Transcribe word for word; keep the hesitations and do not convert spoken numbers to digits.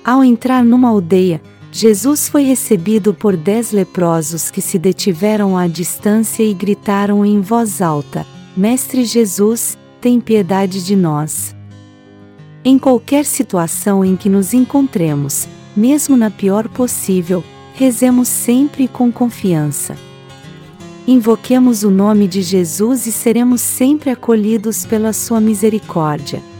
Ao entrar numa aldeia, Jesus foi recebido por dez leprosos que se detiveram à distância e gritaram em voz alta: Mestre Jesus, tem piedade de nós. Em qualquer situação em que nos encontremos, mesmo na pior possível, rezemos sempre com confiança. Invoquemos o nome de Jesus e seremos sempre acolhidos pela sua misericórdia.